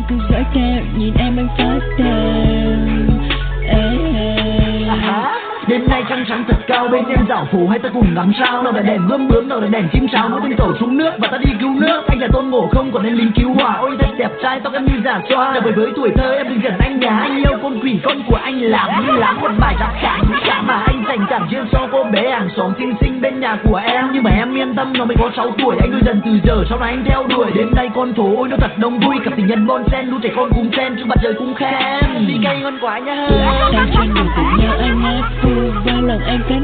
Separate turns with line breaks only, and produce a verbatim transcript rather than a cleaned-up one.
cứ dõi theo, nhìn em anh phát theo.
Đêm nay trăng trắng thật cao, bên em dạo phủ hay ta cùng ngắm sao. Nào là đèn bướm bướm, nào là đèn chim sáo, mỗi tên cầu xuống nước và ta đi cứu nước. Anh là Tôn Ngộ Không còn nên lính cứu hỏa. Ôi thật đẹp trai, tóc em như giả xoa. Là bởi với tuổi thơ em đừng giận anh nhà. Anh yêu con quỷ con của anh lắm lắm. Một bài rap cả cả mà anh dành cảm duyên cho cô bé hàng xóm xinh xinh bên nhà của em. Nhưng mà em yên tâm, nó mới có sáu tuổi. Anh nuôi dần từ giờ, sau này anh theo đuổi. Đêm nay con phố ôi nó thật đông vui. Cặp tình nhân bon sen, lũ trẻ con cùng sen, trước mặt trời cũng khen. Đi cây ngon quá nha.
Tay chân đều cùng nhau anh ép phu, bao lòng anh cất